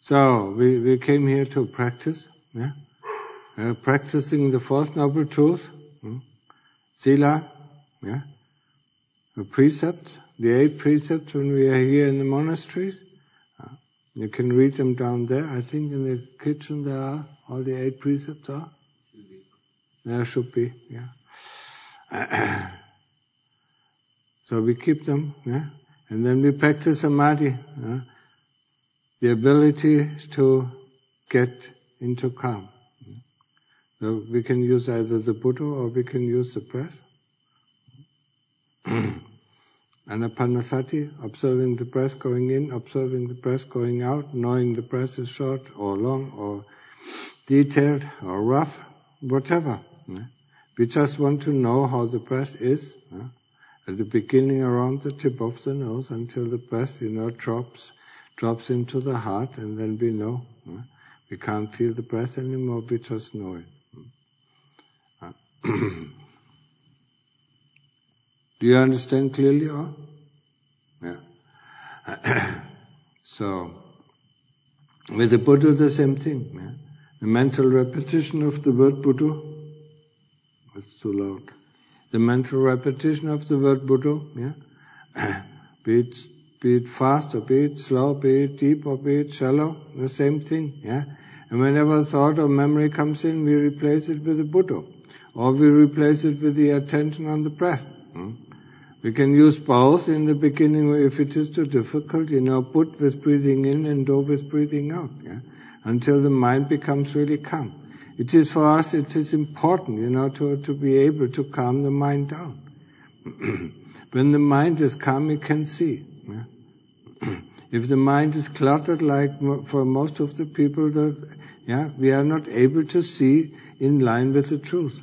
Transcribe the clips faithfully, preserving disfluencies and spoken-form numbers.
So we, we came here to practice, yeah, uh, practicing the Fourth Noble Truth, hmm? Sila, yeah, the precepts, the eight precepts when we are here in the monasteries. Uh, you can read them down there. I think in the kitchen there are all the eight precepts are. Should be. There should be, yeah. So we keep them, yeah, and then we practice samadhi. Yeah? The ability to get into calm. So we can use either the Buddha or we can use the breath. Anapanasati, observing the breath going in, observing the breath going out, knowing the breath is short or long or detailed or rough, whatever. We just want to know how the breath is. At the beginning around the tip of the nose until the breath, you know, drops drops into the heart, and then we know. Uh, we can't feel the breath anymore, we just know it. Uh, do you understand clearly all? Yeah. So, with the Buddha the same thing. Yeah? The mental repetition of the word Buddha, it's too loud. The mental repetition of the word Buddha, yeah? be it Be it fast or be it slow, be it deep or be it shallow, the same thing, yeah? And whenever thought or memory comes in, we replace it with a Buddha. Or we replace it with the attention on the breath. Hmm? We can use both in the beginning if it is too difficult, you know, Bud with breathing in and Do with breathing out, yeah? Until the mind becomes really calm. It is for us, it is important, you know, to, to be able to calm the mind down. When the mind is calm, it can see. Yeah? If the mind is cluttered, like for most of the people, that, yeah, we are not able to see in line with the truth.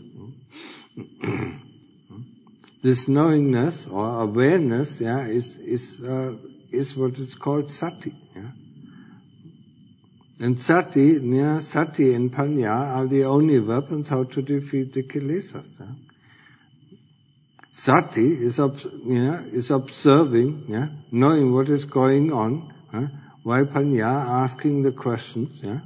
This knowingness or awareness, yeah, is is uh, is what is called sati. Yeah? And sati, yeah, sati and panya are the only weapons how to defeat the kilesas. Yeah? Sati is, you know, is observing, yeah, knowing what is going on, yeah, while panya asking the questions. Yeah?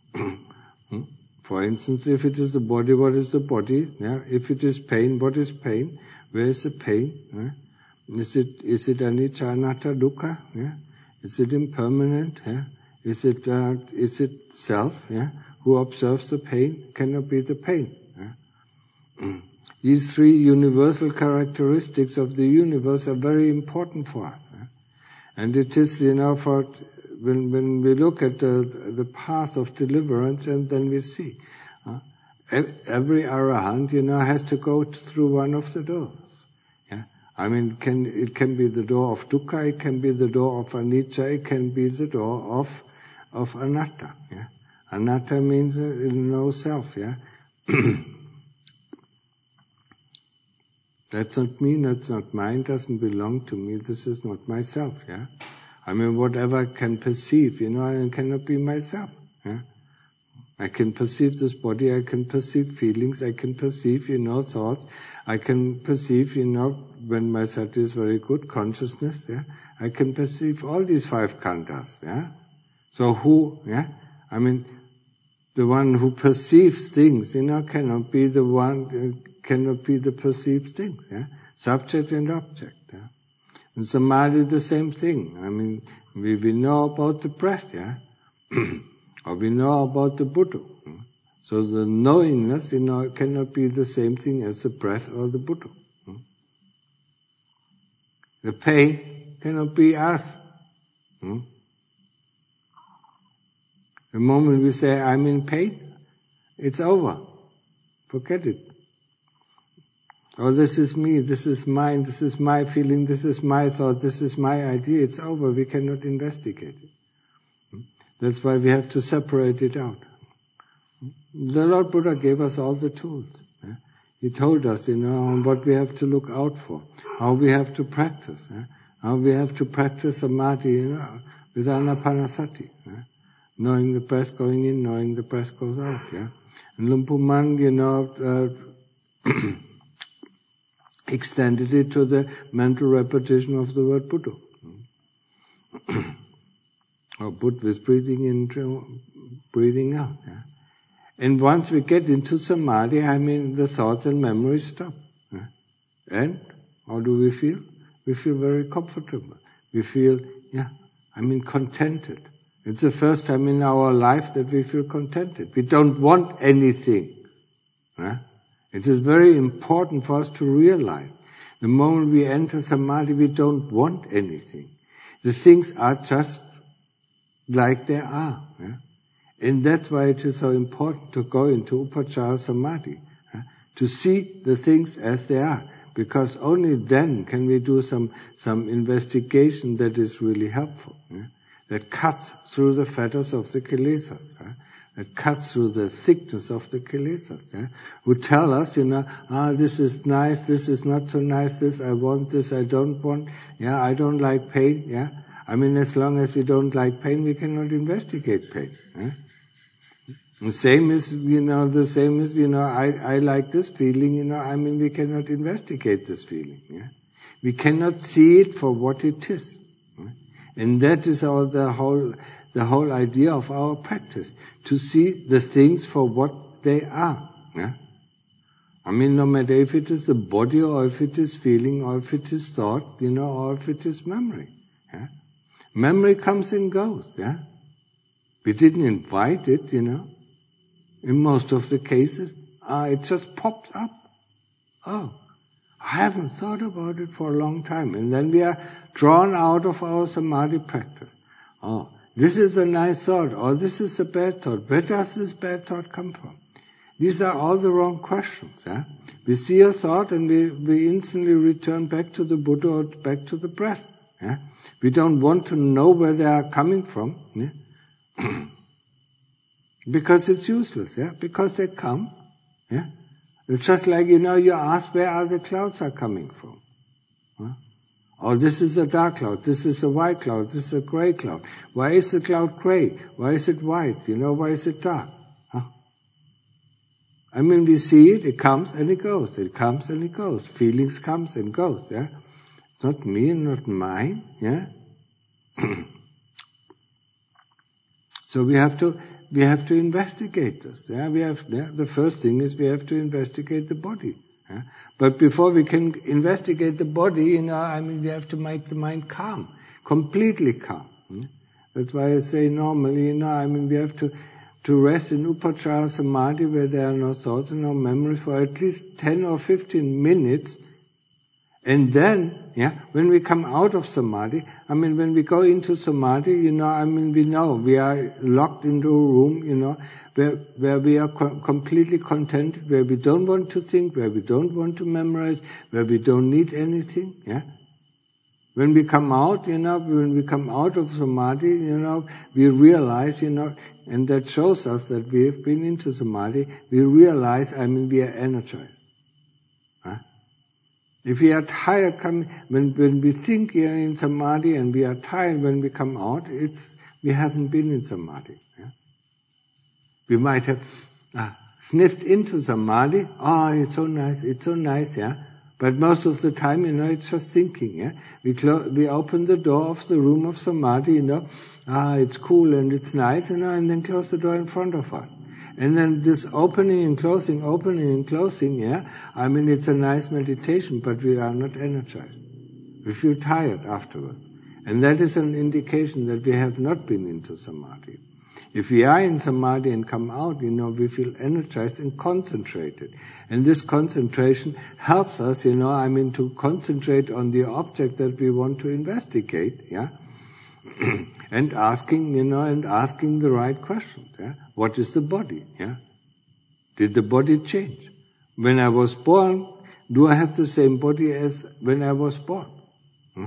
For instance, if it is the body, what is the body? Yeah? If it is pain, what is pain? Where is the pain? Yeah? Is it is it anicca, anatta, dukkha? Yeah? Is it impermanent? Yeah? Is it uh, is it self? Yeah? Who observes the pain? Cannot be the pain. Yeah? These three universal characteristics of the universe are very important for us. Eh? And it is, you know, for when when we look at the the path of deliverance, and then we see uh, every arahant, you know, has to go through one of the doors. Yeah, I mean, can it can be the door of dukkha, it can be the door of anicca, it can be the door of of anatta. Yeah, anatta means uh, no self. Yeah. That's not me, that's not mine, doesn't belong to me, this is not myself, yeah? I mean, whatever I can perceive, you know, I cannot be myself, yeah? I can perceive this body, I can perceive feelings, I can perceive, you know, thoughts, I can perceive, you know, when my sati is very good, consciousness, yeah? I can perceive all these five khandhas, yeah? So who, yeah? I mean, the one who perceives things, you know, cannot be the one, uh, cannot be the perceived things, yeah? Subject and object, yeah? And samadhi, the same thing. I mean, we, we know about the breath, yeah? Or we know about the Buddha. Yeah? So the knowingness, you know, cannot be the same thing as the breath or the Buddha. Yeah? The pain cannot be us. Yeah? The moment we say, I'm in pain, it's over. Forget it. Oh, this is me, this is mine, this is my feeling, this is my thought, this is my idea. It's over. We cannot investigate it. That's why we have to separate it out. The Lord Buddha gave us all the tools. He told us, you know, what we have to look out for, how we have to practice, how we have to practice samadhi, you know, with anapanasati, knowing the breath going in, knowing the breath goes out. Yeah, and Luang Pu Man, you know. Uh, extended it to the mental repetition of the word Buddha. or put with breathing in, breathing out. Yeah? And once we get into samadhi, I mean, the thoughts and memories stop. Yeah? And how do we feel? We feel very comfortable. We feel, yeah, I mean, contented. It's the first time in our life that we feel contented. We don't want anything. Yeah? It is very important for us to realize the moment we enter samadhi, we don't want anything. The things are just like they are. Yeah? And that's why it is so important to go into upachara samadhi, yeah? To see the things as they are. Because only then can we do some, some investigation that is really helpful, yeah? That cuts through the fetters of the kilesas, yeah? That cuts through the thickness of the kilesas, yeah? Who tell us, you know, ah, this is nice, this is not so nice, this I want, this I don't want, yeah, I don't like pain, yeah. I mean, as long as we don't like pain, we cannot investigate pain, yeah? The same is, you know, the same is, you know, I, I like this feeling, you know, I mean, we cannot investigate this feeling, yeah. We cannot see it for what it is, yeah? And that is all the whole, the whole idea of our practice, to see the things for what they are. Yeah? I mean, no matter if it is the body or if it is feeling or if it is thought, you know, or if it is memory. Yeah? Memory comes and goes. Yeah? We didn't invite it, you know. In most of the cases, uh, it just pops up. Oh, I haven't thought about it for a long time. And then we are drawn out of our samadhi practice. Oh, this is a nice thought, or this is a bad thought. Where does this bad thought come from? These are all the wrong questions. Yeah? We see a thought and we, we instantly return back to the Buddha or back to the breath. Yeah? We don't want to know where they are coming from. Yeah? Because it's useless. Yeah? Because they come. Yeah? It's just like, you know, you ask where are the clouds are coming from. Huh? Oh, this is a dark cloud, this is a white cloud, this is a gray cloud. Why is the cloud gray? Why is it white? You know, why is it dark? Huh? I mean, we see it, it comes and it goes. It comes and it goes. Feelings comes and goes, yeah? It's not me, not mine, yeah? So we have to, we have to investigate this, yeah? We have, yeah? The first thing is we have to investigate the body. Yeah? But before we can investigate the body, you know, I mean, we have to make the mind calm, completely calm. Yeah? That's why I say normally, you know, I mean, we have to, to rest in upachara samadhi where there are no thoughts and no memories for at least ten or fifteen minutes. And then, yeah, when we come out of samadhi, I mean, when we go into samadhi, you know, I mean, we know we are locked into a room, you know, where where we are co- completely contented, where we don't want to think, where we don't want to memorize, where we don't need anything, yeah. When we come out, you know, when we come out of samadhi, you know, we realize, you know, and that shows us that we have been into samadhi, we realize, I mean, we are energized. Huh? If we are tired, come, when, when we think we are in samadhi and we are tired when we come out, it's, we haven't been in samadhi. Yeah? We might have ah, sniffed into samadhi, oh, it's so nice, it's so nice, yeah. But most of the time, you know, it's just thinking, yeah. We clo- we open the door of the room of samadhi, you know, ah, it's cool and it's nice, you know, and then close the door in front of us. And then this opening and closing, opening and closing, yeah, I mean, it's a nice meditation, but we are not energized. We feel tired afterwards. And that is an indication that we have not been into samadhi. If we are in samadhi and come out, you know, we feel energized and concentrated. And this concentration helps us, you know, I mean, to concentrate on the object that we want to investigate, yeah? and asking, you know, and asking the right questions, yeah? What is the body, yeah? Did the body change? When I was born, do I have the same body as when I was born? Huh?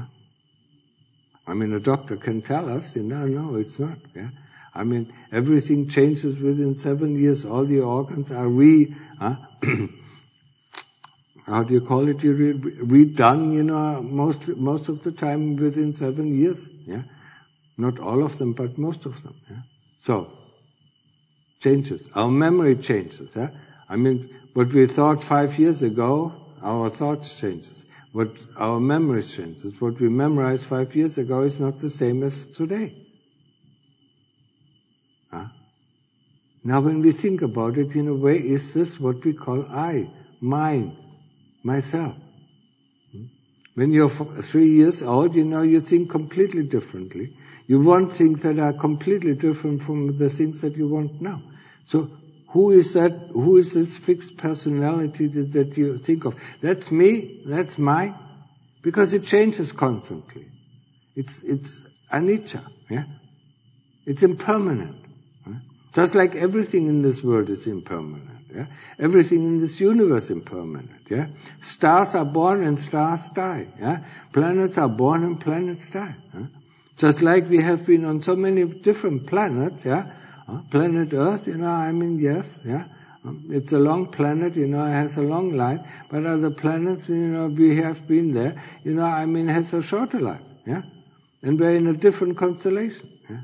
I mean, a doctor can tell us, you know, no, it's not, yeah? I mean, everything changes within seven years. All the organs are re, huh? how do you call it? Re- redone, you know, most most of the time within seven years. Yeah, not all of them, but most of them. Yeah, so changes. Our memory changes. Yeah, I mean, what we thought five years ago, our thoughts changes. What our memory changes. What we memorized five years ago is not the same as today. Now when we think about it, in a way, is this what we call I, mine, myself? When you're three years old, you know, you think completely differently. You want things that are completely different from the things that you want now. So who is that, who is this fixed personality that, that you think of? That's me, that's mine, because it changes constantly. It's, it's anicca, yeah? It's impermanent. Yeah? Just like everything in this world is impermanent. Yeah? Everything in this universe is impermanent. Yeah? Stars are born and stars die. Yeah? Planets are born and planets die. Yeah? Just like we have been on so many different planets. Yeah? Uh, planet Earth, you know, I mean, yes. Yeah? Um, it's a long planet, you know, it has a long life. But other planets, you know, we have been there, you know, I mean, has a shorter life. Yeah? And we're in a different constellation. Yeah?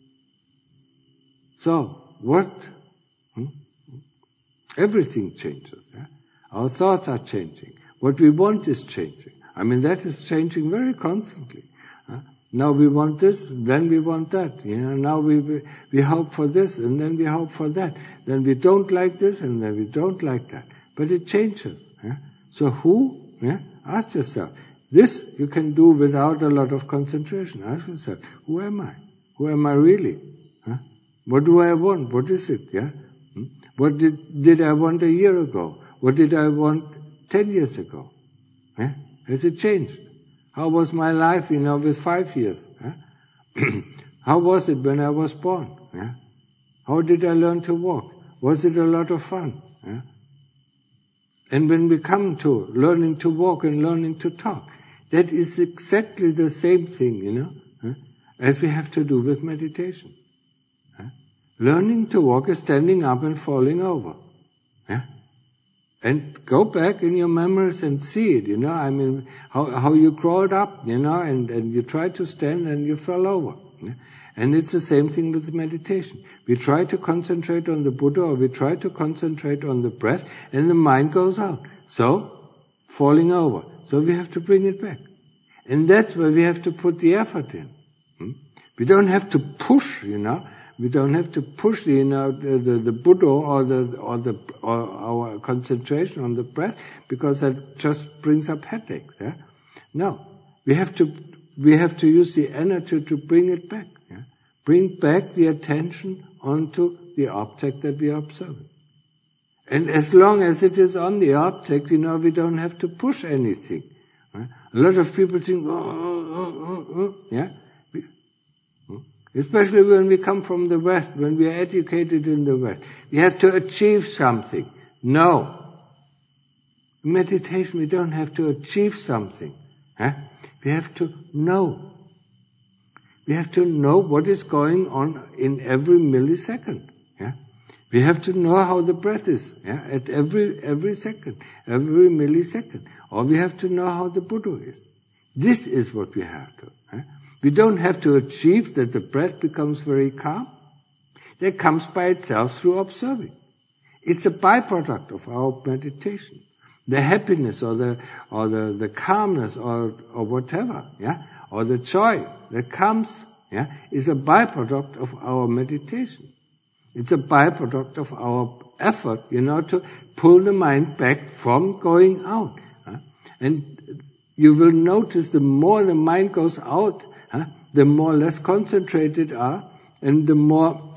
So, what? Hmm? Everything changes. Yeah? Our thoughts are changing. What we want is changing. I mean, that is changing very constantly. Huh? Now we want this, then we want that. You know, now we we hope for this, and then we hope for that. Then we don't like this, and then we don't like that. But it changes. Yeah? So who? Yeah? Ask yourself. This you can do without a lot of concentration. Ask yourself, who am I? Who am I really? Huh? What do I want? What is it? Yeah. What did, did I want a year ago? What did I want ten years ago? Eh? Has it changed? How was my life, you know, with five years? Eh? How was it when I was born? Eh? How did I learn to walk? Was it a lot of fun? Eh? And when we come to learning to walk and learning to talk, that is exactly the same thing, you know, eh? as we have to do with meditation. Learning to walk is standing up and falling over. Yeah? And go back in your memories and see it, you know, I mean, how, how you crawled up, you know, and, and you tried to stand and you fell over. Yeah? And it's the same thing with meditation. We try to concentrate on the Buddha, or we try to concentrate on the breath, and the mind goes out. So, falling over. So we have to bring it back. And that's where we have to put the effort in. Hmm? We don't have to push, you know. We don't have to push the, you know, the, the, the Buddha or the or the or our concentration on the breath, because that just brings up headaches. Yeah? No, we have to we have to use the energy to bring it back. Yeah? Bring back the attention onto the object that we are observing. And as long as it is on the object, you know, we don't have to push anything. Right? A lot of people think, oh, oh, oh, oh, oh. Yeah. Especially when we come from the West, when we are educated in the West. We have to achieve something. No. In meditation, we don't have to achieve something. Huh? We have to know. We have to know what is going on in every millisecond. Yeah? We have to know how the breath is, yeah? at every every second, every millisecond. Or we have to know how the Buddha is. This is what we have to. Huh? We don't have to achieve that the breath becomes very calm. That comes by itself through observing. It's a byproduct of our meditation. The happiness or the or the, the calmness or or whatever, yeah, or the joy that comes, yeah, is a byproduct of our meditation. It's a byproduct of our effort, you know, to pull the mind back from going out. Huh? And you will notice the more the mind goes out, huh, the more less concentrated are, and the more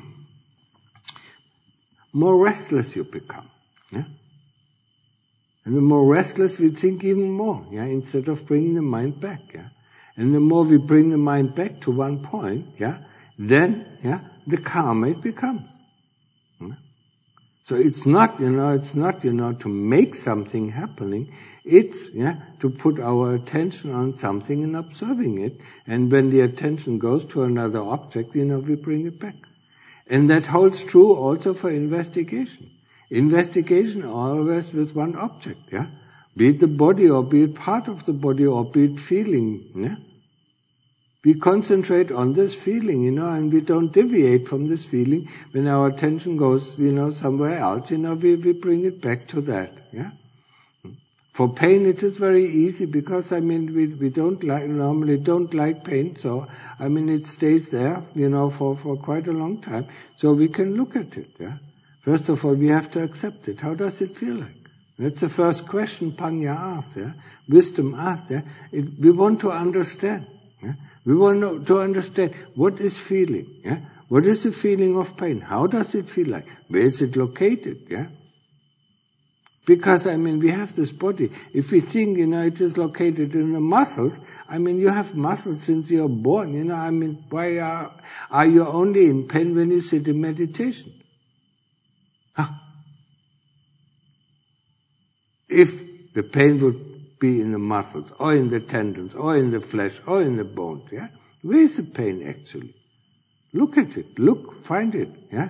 more restless you become. Yeah? And the more restless we think even more, yeah, instead of bringing the mind back. Yeah? And the more we bring the mind back to one point, yeah, then yeah, the calmer it becomes. Yeah? So it's not, you know, it's not, you know, to make something happening. It's, yeah, to put our attention on something and observing it. And when the attention goes to another object, you know, we bring it back. And that holds true also for investigation. Investigation always with one object, yeah? Be it the body, or be it part of the body, or be it feeling, yeah? We concentrate on this feeling, you know, and we don't deviate from this feeling. When our attention goes, you know, somewhere else, you know, we, we bring it back to that, yeah? For pain, it is very easy because, I mean, we, we don't like, normally don't like pain. So, I mean, it stays there, you know, for, for quite a long time. So we can look at it, yeah. First of all, we have to accept it. How does it feel like? That's the first question Panya asks, yeah. Wisdom asks, yeah. It, we want to understand, yeah. We want to, to understand what is feeling, yeah. What is the feeling of pain? How does it feel like? Where is it located, yeah? Because, I mean, we have this body. If we think, you know, it is located in the muscles, I mean, you have muscles since you're born, you know, I mean, why are, are you only in pain when you sit in meditation? Huh? If the pain would be in the muscles, or in the tendons, or in the flesh, or in the bones, yeah? Where is the pain actually? Look at it, look, find it, yeah?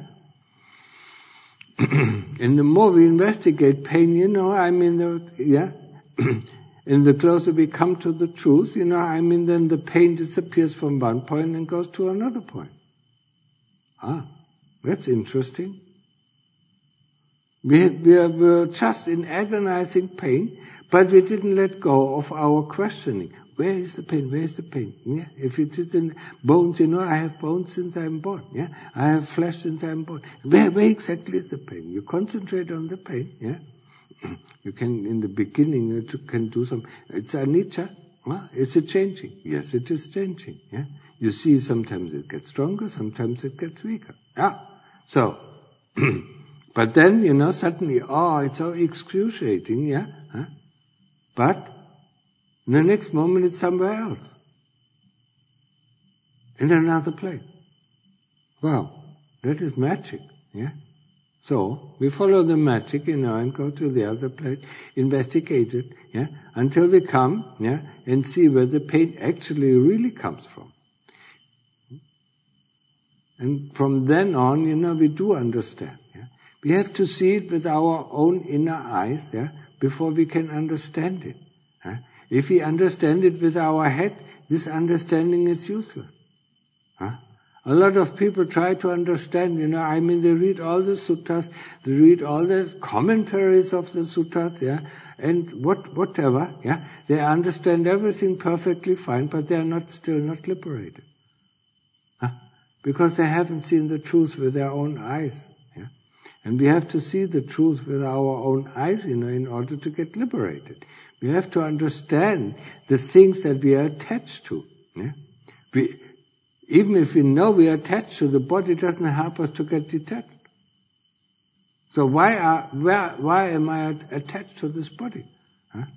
And the more we investigate pain, you know, I mean, the, yeah, and the closer we come to the truth, you know, I mean, then the pain disappears from one point and goes to another point. Ah, that's interesting. We, we were just in agonizing pain, but we didn't let go of our questioning. Where is the pain? Where is the pain? Yeah? If it is in bones, you know, I have bones since I'm born. Yeah? I have flesh since I'm born. Where, where exactly is the pain? You concentrate on the pain. Yeah? You can, in the beginning, you can do some. It's anicca. Huh? Is it changing? Yes, it is changing. Yeah? You see, sometimes it gets stronger, sometimes it gets weaker. Yeah. So, but then, you know, suddenly, oh, it's so excruciating. Yeah. Huh? But in the next moment, it's somewhere else. In another place. Wow, that is magic, yeah? So, we follow the magic, you know, and go to the other place, investigate it, yeah? Until we come, yeah, and see where the pain actually really comes from. And from then on, you know, we do understand, yeah? We have to see it with our own inner eyes, yeah, before we can understand it. Yeah? If we understand it with our head, this understanding is useless. Huh? A lot of people try to understand, you know, I mean, they read all the suttas, they read all the commentaries of the suttas, yeah, and what, whatever, yeah, they understand everything perfectly fine, but they are not still not liberated. Huh? Because they haven't seen the truth with their own eyes, yeah. And we have to see the truth with our own eyes, you know, in order to get liberated. We have to understand the things that we are attached to. Yeah? We, even if we know we are attached to the body, it doesn't help us to get detached. So why are where, why am I attached to this body? Huh?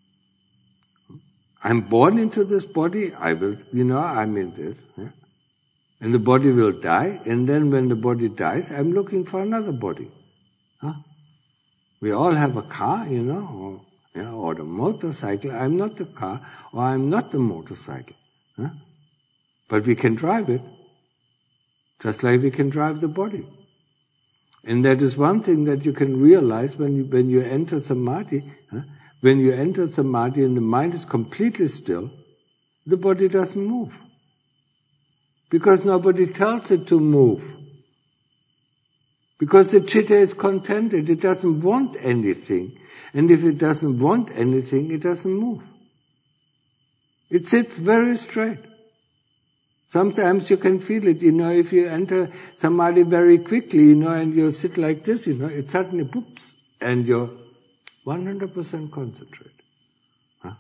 I'm born into this body. I will, you know, I'm in this, yeah? And the body will die. And then when the body dies, I'm looking for another body. Huh? We all have a car, you know. Or, Yeah, or the motorcycle. I'm not the car, or I'm not the motorcycle. Huh? But we can drive it, just like we can drive the body. And that is one thing that you can realize when you, when you enter samadhi. Huh? When you enter samadhi and the mind is completely still, the body doesn't move. Because nobody tells it to move. Because the chitta is contented, it doesn't want anything. And if it doesn't want anything, it doesn't move. It sits very straight. Sometimes you can feel it, you know, if you enter samadhi very quickly, you know, and you sit like this, you know, it suddenly poops, and you're one hundred percent concentrated. Huh?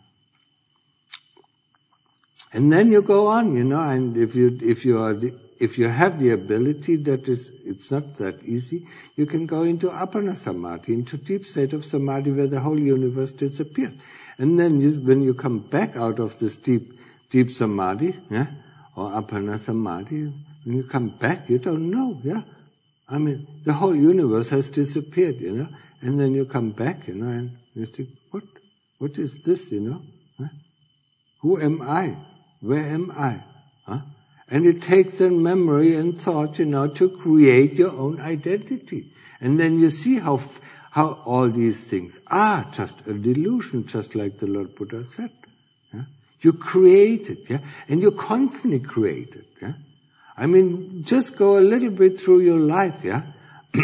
And then you go on, you know, and if you, if you are the, if you have the ability, that is, it's not that easy, you can go into appana samadhi, into deep state of samadhi where the whole universe disappears. And then you, when you come back out of this deep, deep samadhi, yeah, or appana samadhi, when you come back, you don't know, yeah. I mean, the whole universe has disappeared, you know, and then you come back, you know, and you think, what, what is this, you know? Huh? Who am I? Where am I? Huh? And it takes a memory and thought, you know, to create your own identity. And then you see how how all these things are just a delusion, just like the Lord Buddha said. Yeah? You create it, yeah? And you constantly create it, yeah? I mean, just go a little bit through your life, yeah?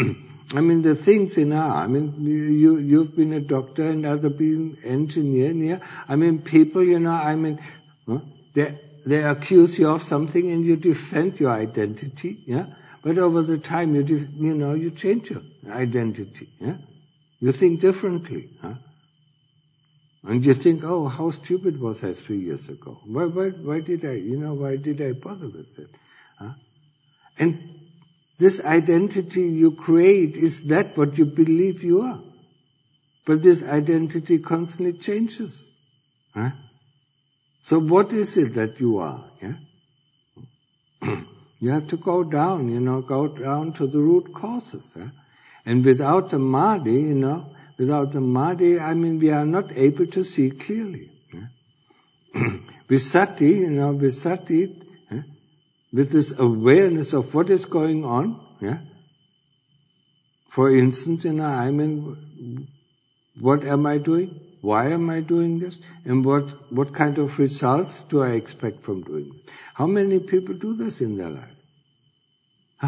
I mean, the things in our, I mean, you, you've been a doctor and other being engineer, yeah? I mean, people, you know, I mean, huh? they, they accuse you of something and you defend your identity, yeah? But over the time, you, def, you know, you change your identity, yeah? You think differently, huh? And you think, oh, how stupid was I three years ago? Why, why, why did I, you know, why did I bother with it? Huh? And this identity you create is that what you believe you are. But this identity constantly changes. Huh? So what is it that you are? Yeah? You have to go down, you know, go down to the root causes. Huh? And without the Mahdi, you know, without the Mahdi, I mean, we are not able to see clearly. Yeah? With Sati, you know, with Sati, yeah? With this awareness of what is going on, yeah. For instance, you know, I mean, what am I doing? Why am I doing this? And what, what kind of results do I expect from doing it? How many people do this in their life? Huh?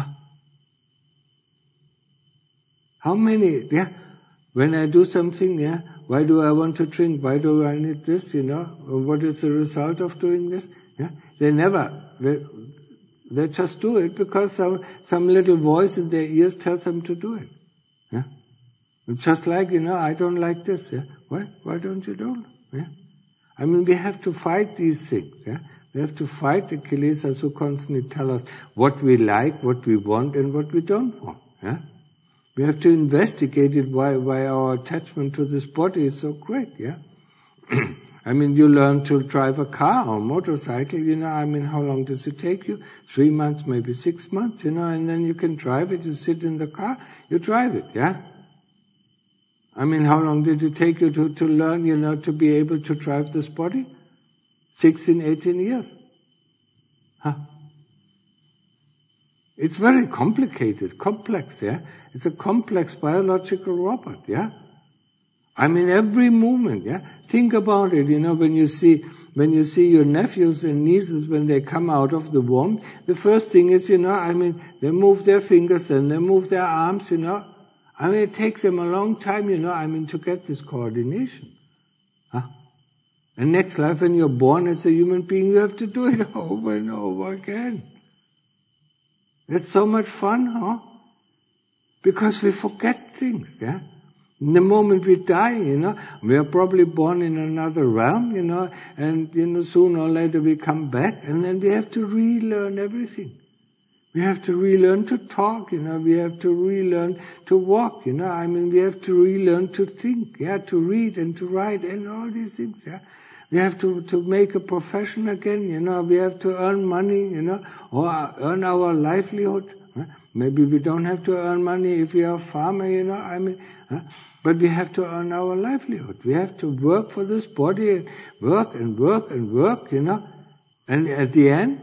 How many, yeah? When I do something, yeah, why do I want to drink? Why do I need this, you know? What is the result of doing this? Yeah? They never, they, They just do it because some, some little voice in their ears tells them to do it. Yeah? It's just like, you know, I don't like this. Yeah? Why? Why don't you do it? Yeah? I mean, we have to fight these things. Yeah? We have to fight the kilesas who constantly tell us what we like, what we want, and what we don't want. Yeah? We have to investigate it why, why our attachment to this body is so great. Yeah? I mean, you learn to drive a car or a motorcycle, you know, I mean, how long does it take you? Three months, maybe six months, you know, and then you can drive it, you sit in the car, you drive it, yeah? I mean, how long did it take you to, to learn, you know, to be able to drive this body? sixteen, eighteen years. Huh? It's very complicated, complex, yeah? It's a complex biological robot, yeah? I mean, every movement, yeah? Think about it, you know, when you see, when you see your nephews and nieces, when they come out of the womb, the first thing is, you know, I mean, they move their fingers and they move their arms, you know. I mean, it takes them a long time, you know, I mean, to get this coordination. Huh? And next life, when you're born as a human being, you have to do it over and over again. It's so much fun, huh? Because we forget things, yeah? In the moment we die, you know, we are probably born in another realm, you know, and, you know, sooner or later we come back, and then we have to relearn everything. We have to relearn to talk, you know, we have to relearn to walk, you know, I mean, we have to relearn to think, yeah, to read and to write and all these things, yeah. We have to, to make a profession again, you know, we have to earn money, you know, or earn our livelihood. Huh? Maybe we don't have to earn money if we are a farmer, you know, I mean, huh? But we have to earn our livelihood. We have to work for this body, and work and work and work, you know. And at the end,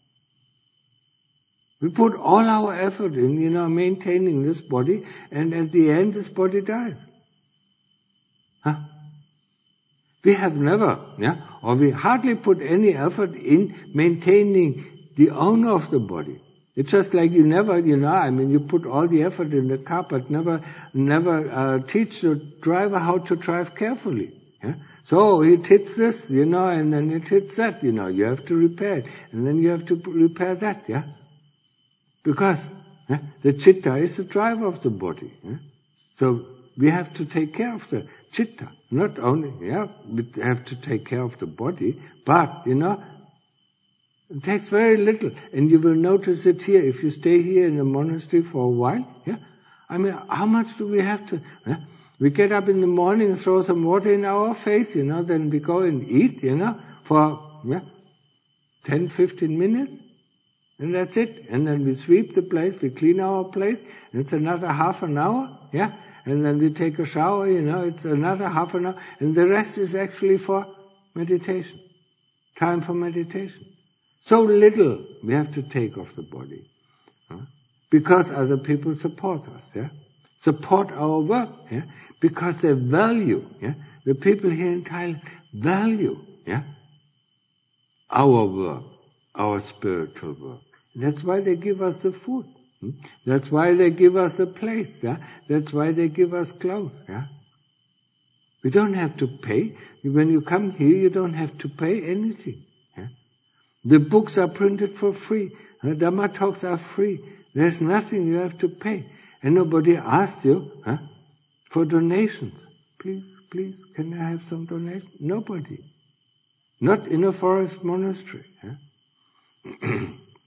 we put all our effort in, you know, maintaining this body, and at the end, this body dies. Huh? We have never, yeah, or we hardly put any effort in maintaining the owner of the body. It's just like you never, you know, I mean, you put all the effort in the car, but never, never uh, teach the driver how to drive carefully. Yeah? So it hits this, you know, and then it hits that, you know. You have to repair it, and then you have to repair that, yeah. Because yeah, the chitta is the driver of the body. Yeah? So we have to take care of the chitta. Not only, yeah, we have to take care of the body, but, you know, it takes very little, and you will notice it here. If you stay here in the monastery for a while, yeah, I mean, how much do we have to? Yeah? We get up in the morning and throw some water in our face, you know. Then we go and eat, you know, for yeah, ten, fifteen minutes, and that's it. And then we sweep the place, we clean our place, and it's another half an hour, yeah. And then we take a shower, you know. It's another half an hour, and the rest is actually for meditation, time for meditation. So little we have to take of the body, huh? Because other people support us, yeah, support our work, yeah, because they value, yeah, the people here in Thailand value, yeah, our work, our spiritual work. And that's why they give us the food, Hmm? That's why they give us a place. Yeah? That's why they give us clothes. Yeah? We don't have to pay. When you come here, you don't have to pay anything. Yeah? The books are printed for free. The Dhamma talks are free. There's nothing you have to pay. And nobody asks you huh, for donations. Please, please, can I have some donations? Nobody. Not in a forest monastery. Yeah?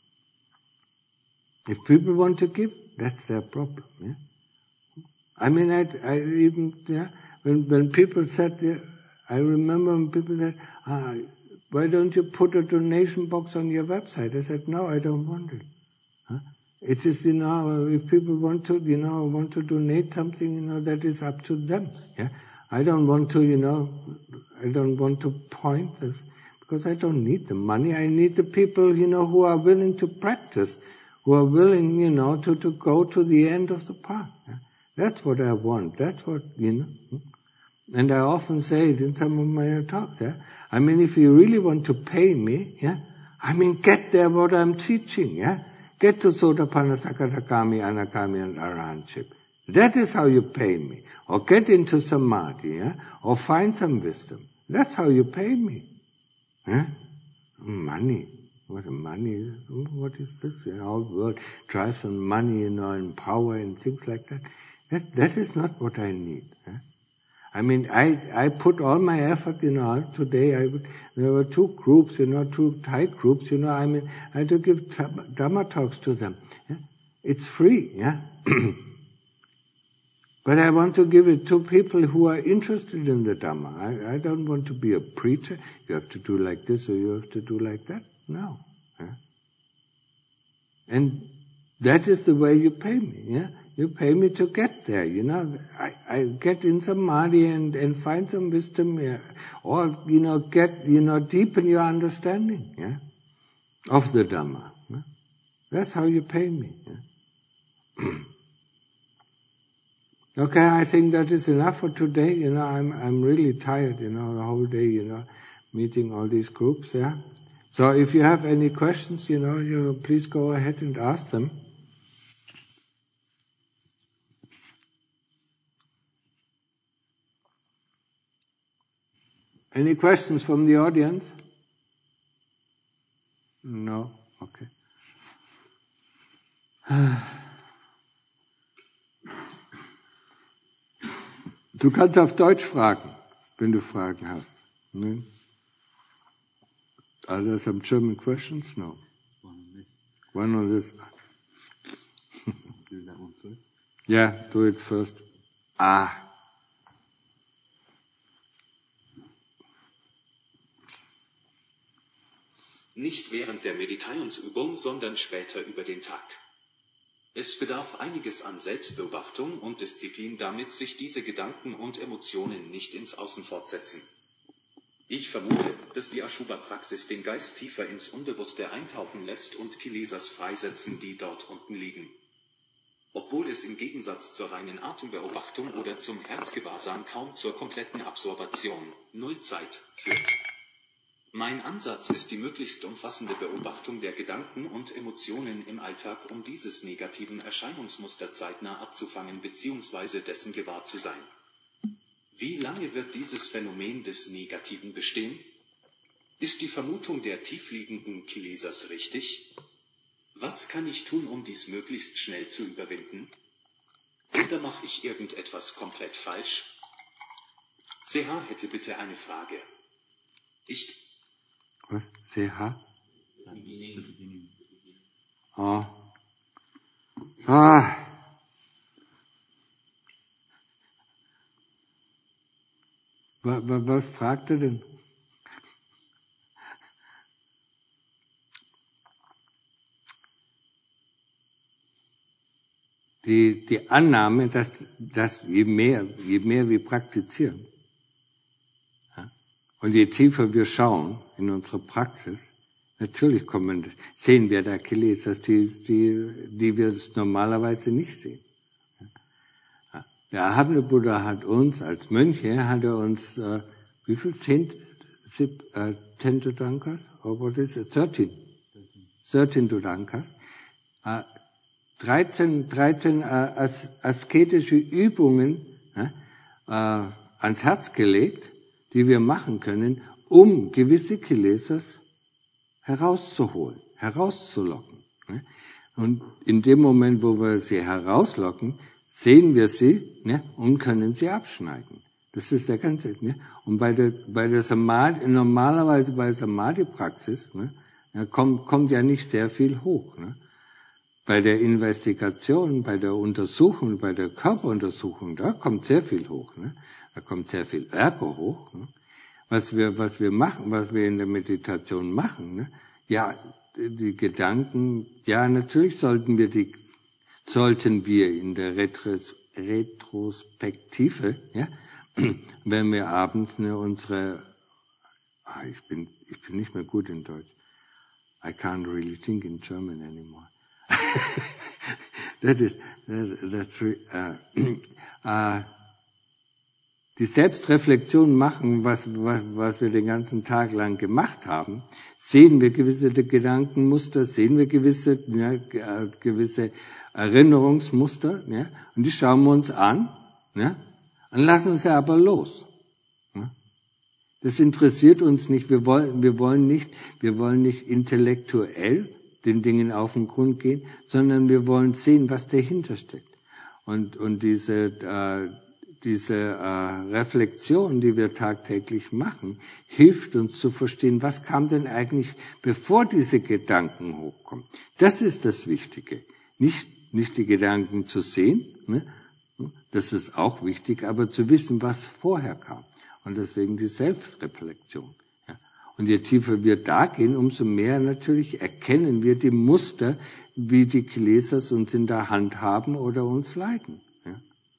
If people want to give, that's their problem. Yeah? I mean, I, I even, yeah, when, when people said, yeah, I remember when people said, ah, why don't you put a donation box on your website? I said, no, I don't want it. Huh? It is, you know, if people want to, you know, want to donate something, you know, that is up to them. Yeah, I don't want to, you know, I don't want to point this because I don't need the money. I need the people, you know, who are willing to practice, who are willing, you know, to, to go to the end of the path. Yeah? That's what I want. That's what, you know. And I often say it in some of my talks. Yeah? I mean, if you really want to pay me, yeah, I mean, get there what I'm teaching. Yeah, get to Sotapanna, Sakadagami, Anagami, and Arahantship. That is how you pay me. Or get into Samadhi, yeah, or find some wisdom. That's how you pay me. Yeah? Money. What a money. What is this? The whole world drives on money, you know, and power and things like that. That that is not what I need. Yeah? I mean, I I put all my effort, you know. Today I would, there were two groups, you know, two Thai groups, you know. I mean, I had to give Dhamma talks to them. Yeah? It's free, yeah. But I want to give it to people who are interested in the Dhamma. I, I don't want to be a preacher. You have to do like this or you have to do like that. No. Yeah? And that is the way you pay me. Yeah, you pay me to get there. You know, I, I get in Samadhi and, and find some wisdom, yeah? Or you know, get you know, deepen your understanding, yeah, of the Dhamma. Yeah? That's how you pay me. Yeah? Okay, I think that is enough for today. You know, I'm I'm really tired. You know, the whole day. You know, meeting all these groups. Yeah. So if you have any questions, you know, you please go ahead and ask them. Any questions from the audience? No? Okay. Du kannst auf Deutsch fragen, wenn du Fragen hast. Ne? Are there some German questions? No. One on this. One on this. Do that one first. Yeah, do it first. Ah. Nicht während der Meditationsübung, sondern später über den Tag. Es bedarf einiges an Selbstbeobachtung und Disziplin, damit sich diese Gedanken und Emotionen nicht ins Außen fortsetzen. Ich vermute, dass die Ashubha-Praxis den Geist tiefer ins Unbewusste eintauchen lässt und Kilesas freisetzen, die dort unten liegen. Obwohl es im Gegensatz zur reinen Atembeobachtung oder zum Herzgewahrsam kaum zur kompletten Absorbation, Nullzeit, führt. Mein Ansatz ist die möglichst umfassende Beobachtung der Gedanken und Emotionen im Alltag, um dieses negativen Erscheinungsmuster zeitnah abzufangen bzw. dessen gewahr zu sein. Wie lange wird dieses Phänomen des Negativen bestehen? Ist die Vermutung der tiefliegenden Kilesas richtig? Was kann ich tun, um dies möglichst schnell zu überwinden? Oder mache ich irgendetwas komplett falsch? C H hätte bitte eine Frage. Ich... Was? C H? Oh. Ah. Was, was fragt er denn? Die, die Annahme, dass, dass je mehr, je mehr wir praktizieren, ja, und je tiefer wir schauen in unsere Praxis, natürlich kommen, sehen wir da Kilesas, die, die, die wir normalerweise nicht sehen. Ja. Der erhabene Buddha hat uns, als Mönche, hat er uns, äh, wie viel? Zehn, sieb, äh, ten Dodankas? Or what is it? Thirteen. Thirteen Dodankas. Äh, dreizehn, dreizehn äh, as, asketische Übungen äh, äh, ans Herz gelegt, die wir machen können, um gewisse Kilesas herauszuholen, herauszulocken. Äh. Und in dem Moment, wo wir sie herauslocken, sehen wir sie ne, und können sie abschneiden. Das ist der ganze. Ne? Und bei der, bei der Samadhi, normalerweise bei der Samadhi-Praxis, ne, ja, kommt, kommt ja nicht sehr viel hoch. Ne? Bei der Investigation, bei der Untersuchung, bei der Körperuntersuchung, da kommt sehr viel hoch. Ne? Da kommt sehr viel Ärger hoch. Ne? Was wir, was wir machen, was wir in der Meditation machen, ne? Ja, die Gedanken, ja, natürlich sollten wir die, sollten wir in der Retros, Retrospektive, ja, wenn wir abends ne, unsere, ah, ich bin, ich bin nicht mehr gut in Deutsch. I can't really think in German anymore. that is, that, that's, uh, uh, die Selbstreflexion machen, was, was, was wir den ganzen Tag lang gemacht haben, sehen wir gewisse Gedankenmuster, sehen wir gewisse, ja, gewisse Erinnerungsmuster, ja, und die schauen wir uns an, ja, und lassen sie aber los. Ja. Das interessiert uns nicht. Wir wollen, wir wollen nicht, wir wollen nicht intellektuell den Dingen auf den Grund gehen, sondern wir wollen sehen, was dahinter steckt. Und, und diese, äh, diese äh, Reflexion, die wir tagtäglich machen, hilft uns zu verstehen, was kam denn eigentlich, bevor diese Gedanken hochkommen. Das ist das Wichtige. Nicht, nicht die Gedanken zu sehen, ne? Das ist auch wichtig, aber zu wissen, was vorher kam. Und deswegen die Selbstreflexion. Ja. Und je tiefer wir da gehen, umso mehr natürlich erkennen wir die Muster, wie die Kilesas uns in der Hand haben oder uns leiten. Ja.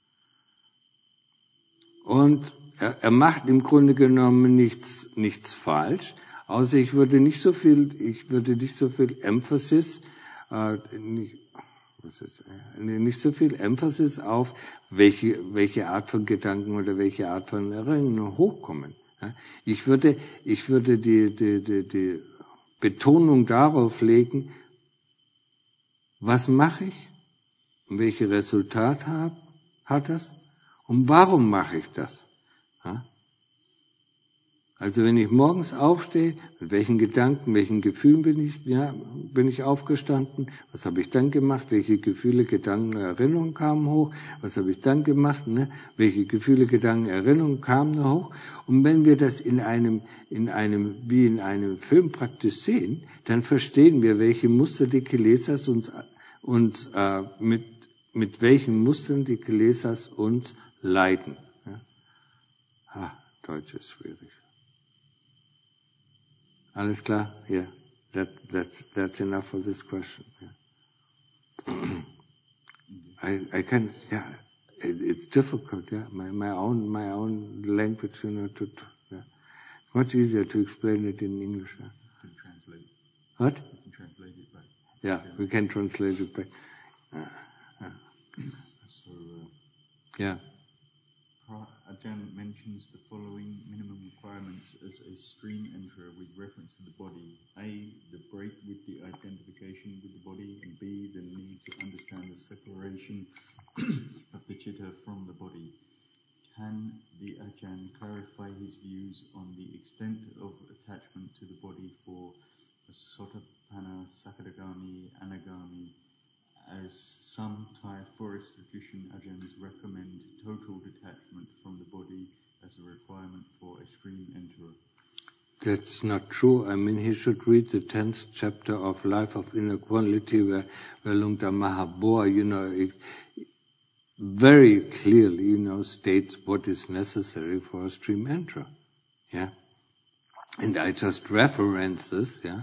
Und er, er macht im Grunde genommen nichts, nichts falsch, außer ich würde nicht so viel, ich würde nicht so viel Emphasis, äh, nicht, was ist, äh, nicht so viel Emphasis auf, welche, welche Art von Gedanken oder welche Art von Erinnerungen hochkommen. Ja. Ich würde, ich würde die, die, die, die Betonung darauf legen, was mache ich und welche Resultate hab, hat das und warum mache ich das? Ja? Also wenn ich morgens aufstehe, mit welchen Gedanken, welchen Gefühlen bin ich, ja, bin ich aufgestanden? Was habe ich dann gemacht? Welche Gefühle, Gedanken, Erinnerungen kamen hoch? Was habe ich dann gemacht? Ne? Welche Gefühle, Gedanken, Erinnerungen kamen hoch? Und wenn wir das in einem, in einem, wie in einem Film praktisch sehen, dann verstehen wir, welche Muster die Kilesas uns, uns äh, mit, mit welchen Mustern die Kilesas uns leiden. Ja? Ha, Deutsch ist schwierig. Alles klar? Yeah. That, that's, that's enough for this question. Yeah. I, I can, yeah, it, it's difficult, yeah. My, my own, my own language, you know, to, to yeah. Much easier to explain it in English. Yeah. You can translate it. What? You can translate it back. Yeah, yeah. We can translate it back. Uh, uh. So, uh, yeah. Ajahn mentions the following minimum requirements as a stream enterer with reference to the body. A, the break with the identification with the body, and B, the need to understand the separation of the chitta from the body. Can the Ajahn clarify his views on the extent of attachment to the body for Sotapanna, Sakadagami, Anagami, as some Thai forest tradition Ajahns recommend total detachment from the body as a requirement for a stream enterer? That's not true. I mean, he should read the tenth chapter of Life of Inner Quality, where, where Lungta Mahabua, you know, it very clearly, you know, states what is necessary for a stream enterer. Yeah. And I just reference this, yeah.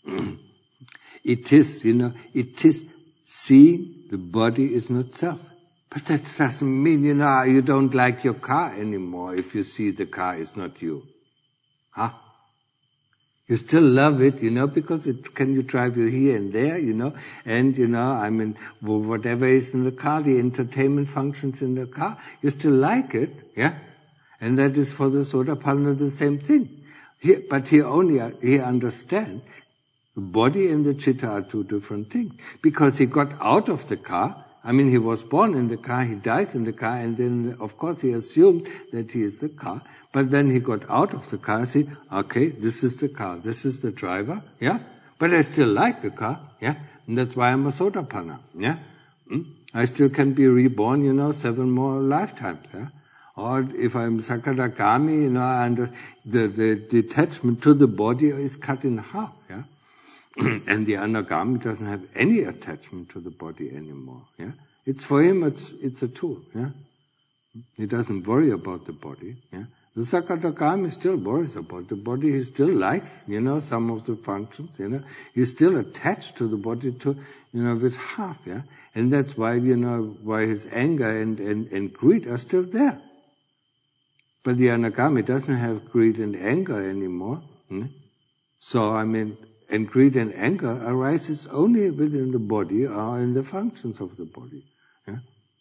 It is, you know, it is seeing the body is not self. But that doesn't mean, you know, you don't like your car anymore if you see the car is not you. Huh? You still love it, you know, because it can you drive you here and there, you know, and, you know, I mean, whatever is in the car, the entertainment functions in the car, you still like it, yeah? And that is for the Sotapanna the same thing. He, but he only, he understands The body and the chitta are two different things. Because he got out of the car, I mean, he was born in the car, he dies in the car, and then, of course, he assumed that he is the car. But then he got out of the car and said, okay, this is the car, this is the driver, yeah? But I still like the car, yeah? And that's why I'm a Sotapanna, yeah? Hmm? I still can be reborn, you know, seven more lifetimes, yeah? Or if I'm Sakadagami, you know, and the, the detachment to the body is cut in half, yeah? And the Anagami doesn't have any attachment to the body anymore, yeah? It's for him, it's, it's a tool, yeah? He doesn't worry about the body, yeah? The Sakadagami still worries about the body. He still likes, you know, some of the functions, you know. He's still attached to the body to, you know, with half, yeah. And that's why, you know, why his anger and, and, and greed are still there. But the Anagami doesn't have greed and anger anymore. Hmm? So, I mean, and greed and anger arises only within the body or in the functions of the body. Yeah.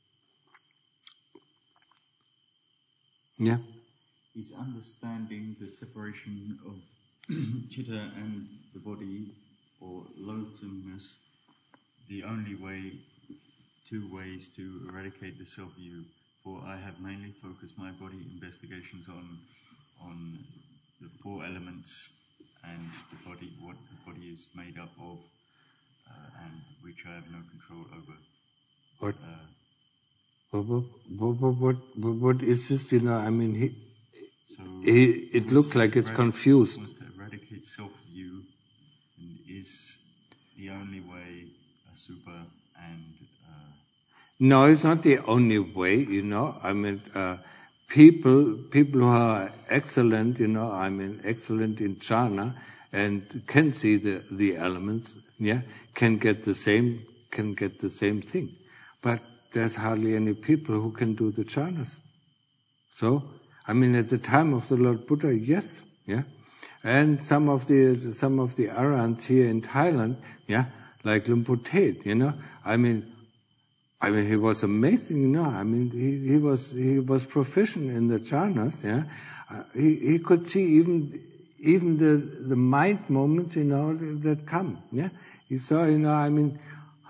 Yeah. Is understanding the separation of chitta and the body, or loathsomeness, the only way, two ways to eradicate the self-view? For I have mainly focused my body investigations on on the four elements and the body, what the body is made up of, uh, and which I have no control over. What? Uh, what, what, what, what, what, what is this? You know, I mean, he. So He, it looks like it's confused. Wants to eradicate self-view, and is the only way a super and. Uh, no, it's not the only way. You know, I mean, uh, people, people who are excellent, you know, I mean, excellent in jhana and can see the the elements, yeah, can get the same, can get the same thing. But there's hardly any people who can do the jhanas. So. I mean, at the time of the Lord Buddha, yes, yeah, and some of the some of the arahants here in Thailand, yeah, like Lumpur Tet, you know, I mean, I mean, he was amazing, you know. I mean, he, he was he was proficient in the jhanas, yeah. Uh, he he could see even even the the mind moments, you know, that come, yeah. He saw, you know, I mean.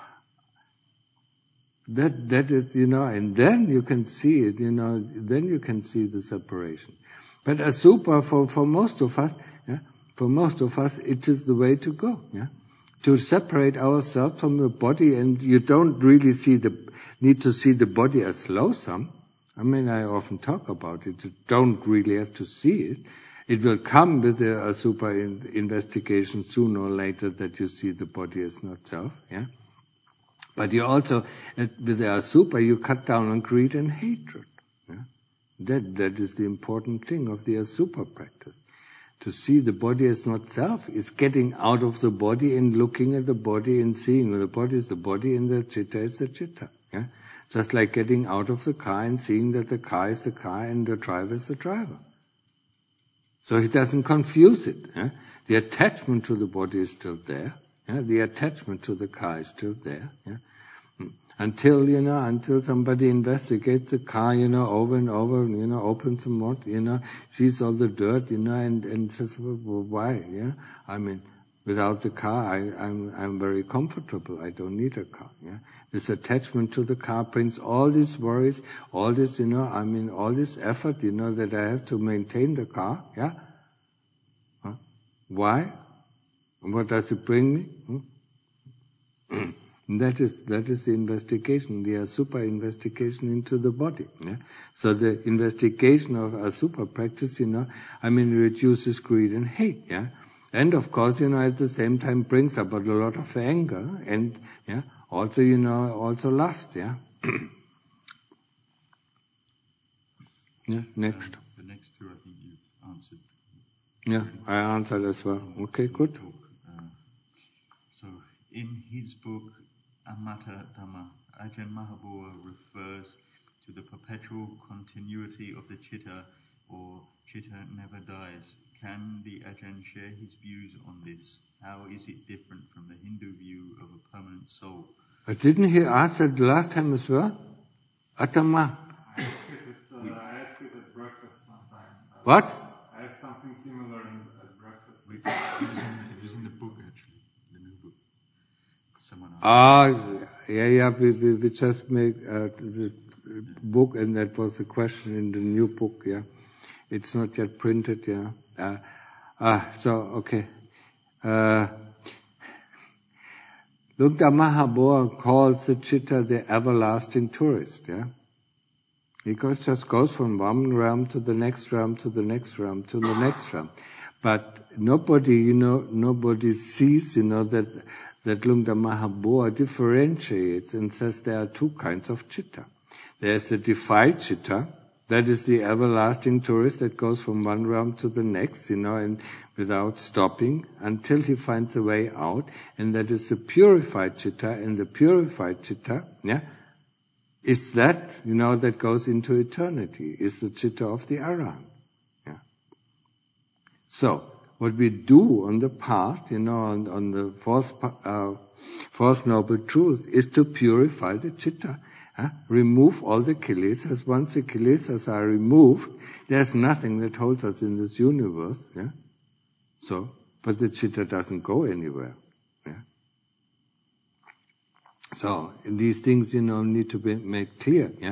That, that is, you know, and then you can see it, you know, then you can see the separation. But Asupa, for, for most of us, yeah, for most of us, it is the way to go, yeah. To separate ourselves from the body, and you don't really see the, need to see the body as loathsome. I mean, I often talk about it. You don't really have to see it. It will come with the Asupa in, investigation sooner or later that you see the body as not self, yeah. But you also, with the Asupa, you cut down on greed and hatred. Yeah? That, that is the important thing of the Asupa practice. To see the body as not self is getting out of the body and looking at the body and seeing the body is the body and the chitta is the chitta. Yeah? Just like getting out of the car and seeing that the car is the car and the driver is the driver. So he doesn't confuse it. Yeah? The attachment to the body is still there. Yeah, the attachment to the car is still there. Yeah? Until, you know, until somebody investigates the car, you know, over and over, you know, opens the mouth, you know, sees all the dirt, you know, and, and says, well, why? Yeah? I mean, without the car, I, I'm, I'm very comfortable. I don't need a car. Yeah? This attachment to the car brings all these worries, all this, you know, I mean, all this effort, you know, that I have to maintain the car. Yeah? Huh? Why? What does it bring me? Hmm? that is that is the investigation, the Asupa investigation into the body. Yeah? So the investigation of Asupa practice, you know, I mean, reduces greed and hate. Yeah, and of course, you know, at the same time brings about a lot of anger and yeah, also, you know, also lust. Yeah. Yeah. Next. Um, the next two, I think you've answered. Yeah, I answered as well. Okay, good. Uh, so, in his book, Amata Dhamma, Ajahn Mahabua refers to the perpetual continuity of the chitta, or chitta never dies. Can the Ajahn share his views on this? How is it different from the Hindu view of a permanent soul? But didn't he ask that last time as well? Atama. I asked it at, uh, I asked it at breakfast one time. What? I asked something similar in, at breakfast. It was, in, it was in the book, actually. someone asked. Ah, yeah, yeah, we, we, we just make uh, the book, and that was the question in the new book, yeah. It's not yet printed, yeah. Uh, ah, so, okay. Uh, Lungta Mahabua calls the chitta the everlasting tourist, yeah. He goes, just goes from one realm to the next realm, to the next realm, to the next realm. But nobody, you know, nobody sees, you know, that, that Lungta Mahabua differentiates and says there are two kinds of chitta. There's the defiled chitta, that is the everlasting tourist that goes from one realm to the next, you know, and without stopping until he finds a way out. And that is the purified chitta, and the purified chitta, yeah, is that, you know, that goes into eternity, is the chitta of the Arahant. Yeah. So, what we do on the path, you know, on, on the fourth, uh, fourth noble truth, is to purify the chitta. Huh? Remove all the kilesas. Once the kilesas are removed, there's nothing that holds us in this universe. Yeah. So, but the chitta doesn't go anywhere. Yeah. So, these things, you know, need to be made clear. Yeah.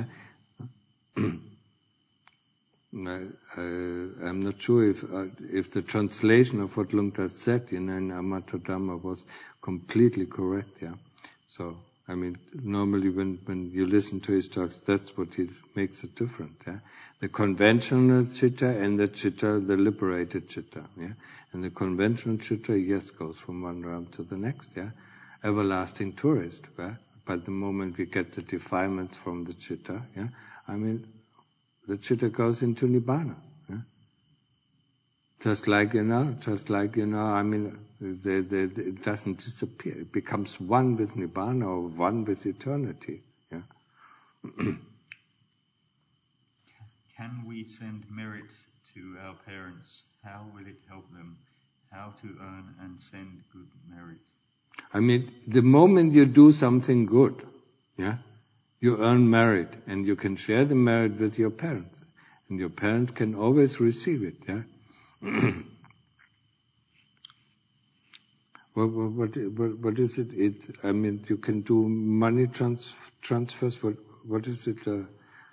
I, I, I'm not sure if uh, if the translation of what Lungta said, you know, in Amatodhamma was completely correct. Yeah. So. I mean, normally when, when you listen to his talks, that's what he makes it different. Yeah? The conventional chitta and the chitta, the liberated chitta. Yeah? And the conventional chitta, yes, goes from one realm to the next. Yeah? Everlasting tourist. Yeah? But the moment we get the defilements from the chitta, yeah, I mean, the chitta goes into nibbana. Yeah? Just like, you know, just like, you know, I mean, the, the, the, it doesn't disappear. It becomes one with Nibbana or one with eternity. Yeah. Can we send merit to our parents? How will it help them? How to earn and send good merit? I mean, the moment you do something good, yeah, you earn merit, and you can share the merit with your parents, and your parents can always receive it. Yeah. What, what, what, what is it? It? I mean, you can do money trans, transfers. What, what is it? Uh,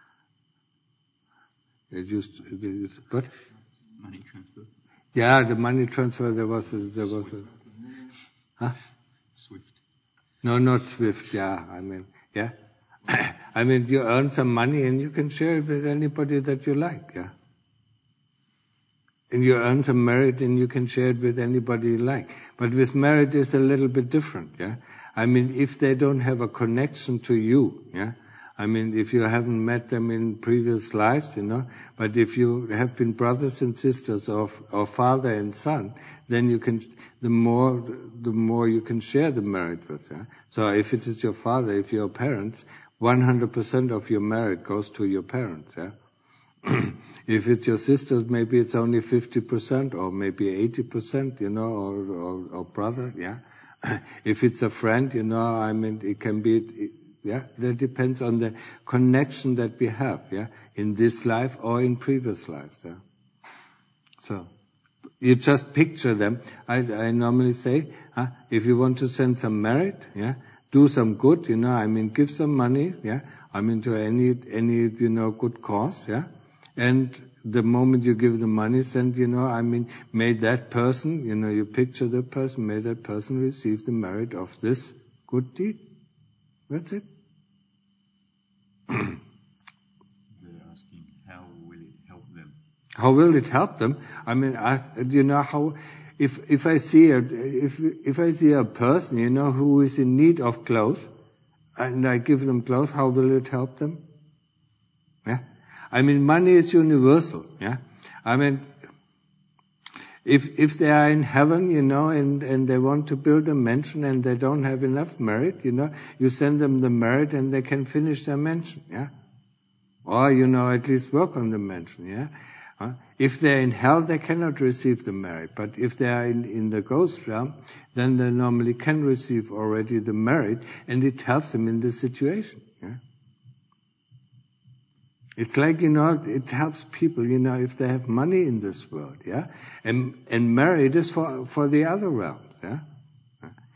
it used, it used, what? Money transfer. Yeah, the money transfer. There was, a, there was a, huh? Swift. No, not Swift. Yeah, I mean, yeah. I mean, you earn some money and you can share it with anybody that you like. Yeah. And you earn some merit and you can share it with anybody you like. But with merit it's a little bit different, yeah. I mean, if they don't have a connection to you, yeah. I mean, if you haven't met them in previous lives, you know, but if you have been brothers and sisters or, or father and son, then you can, the more, the more you can share the merit with, yeah. So if it is your father, if your parents, one hundred percent of your merit goes to your parents, yeah. If it's your sisters, maybe it's only fifty percent or maybe eighty percent, you know, or, or, or brother, yeah. If it's a friend, you know, I mean, it can be, it, yeah, that depends on the connection that we have, yeah, in this life or in previous lives, yeah. So, you just picture them. I, I normally say, huh, if you want to send some merit, yeah, do some good, you know, I mean, give some money, yeah, I mean, to any, any, you know, good cause, yeah. And the moment you give the money, send, you know, I mean, may that person, you know, you picture the person, may that person receive the merit of this good deed. That's it. They're asking, how will it help them? How will it help them? I mean, I, you know, how, if, if I see a, if, if I see a person, you know, who is in need of clothes, and I give them clothes, how will it help them? Yeah. I mean, money is universal, yeah. I mean, if if they are in heaven, you know, and, and they want to build a mansion and they don't have enough merit, you know, you send them the merit and they can finish their mansion, yeah. Or, you know, at least work on the mansion, yeah. Uh, if they're in hell, they cannot receive the merit. But if they are in, in the ghost realm, then they normally can receive already the merit, and it helps them in this situation, yeah. It's like, you know, it helps people, you know, if they have money in this world, yeah? And, and merit is for, for the other realms, yeah?